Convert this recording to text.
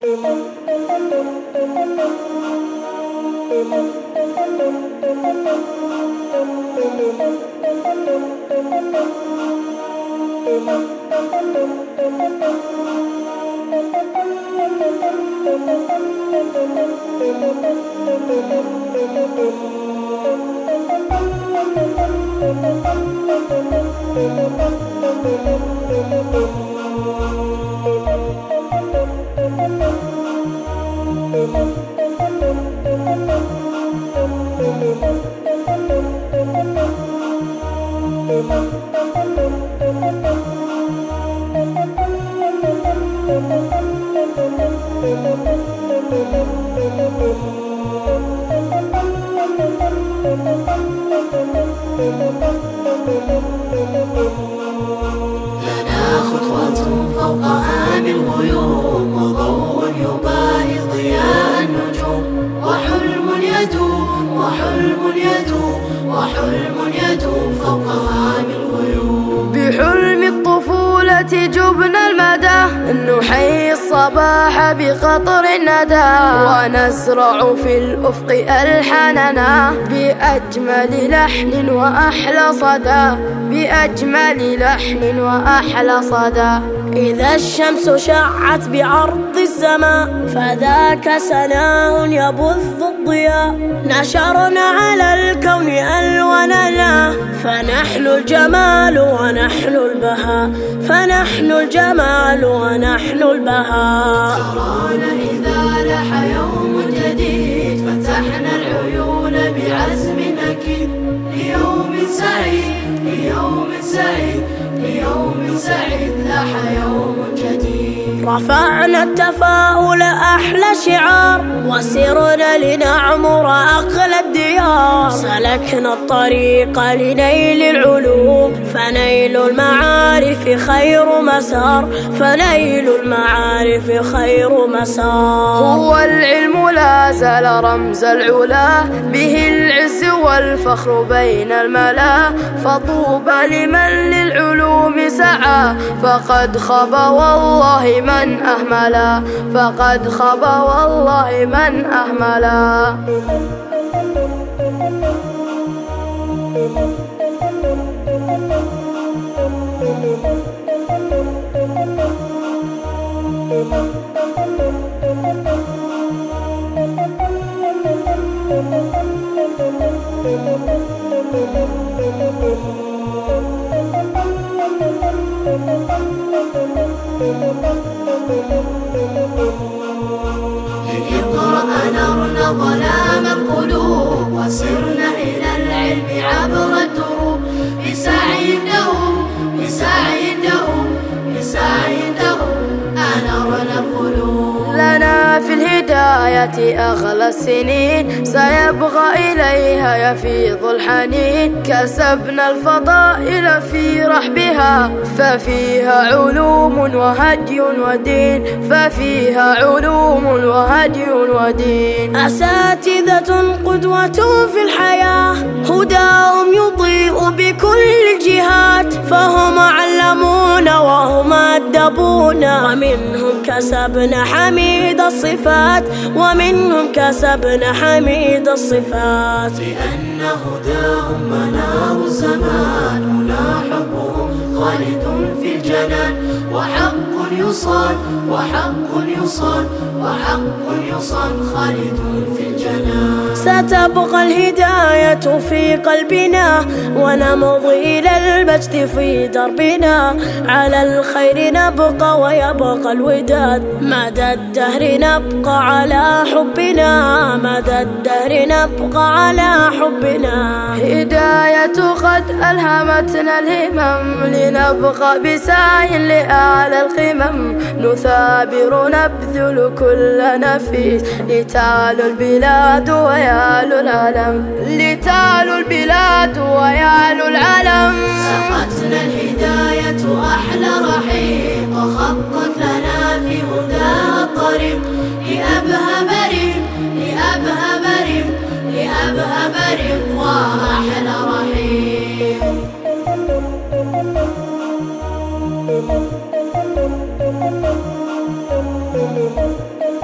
لنا خطوة فوق هام الغيوم، وضوء يباهي ضياء النجوم، وحلم يدوم وحلم يدوم وحلم يدوم فوق هام الغيوم. بحلم الطفولة جبنا المدى، نحيي الصباح بقطر الندى، ونزرع في الأفق ألحاننا بأجمل لحن وأحلى صدى، بأجمل لحن وأحلى صدى. إذا الشمس شعت بعرض السماء، فذاك سناء يبث الضياء، نشرنا على الكون ألواننا، فنحن الجمال ونحن البهاء، فنحن الجمال ونحن البهاء. ترانا إذا لاح يوم جديد، فتحنا العيون بعزم أكيد، ليوم سعيد ليوم سعيد ليوم سعيد لاح يوم جديد. رفعنا التفاؤل أحلى شعار، وسرنا لنعمر أغلى الديار، سلكنا الطريق لنيل العلوم، فنيل المعارف خير مسار، فنيل المعارف خير مسار. هو العلم لا زال رمز العلا، به العز والفخر بين الملا، فطوبى لمن للعلوم سعى، فقد خاب والله من أهملا، فقد خاب والله من أهملا. اقرأ نرنا ظلام القلوب، وسرنا إلى العلم عبر الدروب، بسعي دوم بسعي دوم بسعي دوم أنرنا القلوب. لنا في الهداية أغلى السنين، سيبغى إليها يفيض الحنين، كسبنا الفضائل في رحبها، ففيها علوم وهدي ودين، ففيها علوم وهدي ودين. أساتذة قدوة في الحياة، هداهم يضيء بكل الجهات، فهم علمونا وهم أدبونا، ومنهم كسبنا حميد الصفات، ومنهم كسبنا حميد الصفات. لأن هداهم منار الزمان، هنا حبهم خالد في الجنان، وحق يصان وحق يصان وحق يصان خالد في الجنان. ستبقى الهداية في قلبنا، ونمضي إلى المجد في دربنا، على الخير نبقى ويبقى الوداد، مدى الدهر نبقى على حبنا، مدى الدهر نبقى على حبنا. هداية قد ألهمتنا الهمم، لنبقى بسعي لأعلى القمم، نثابر نبذل كل نفيس، لتعلو البلاد ويعلو العلم، لتعلو البلاد ويعلو العلم. سقتنا الهداية أحلى رحيق، وخطت لنا في هداها الطريق، لأبهى بريق لأبهى بريق لأبهى بريق وأحلى رحيق.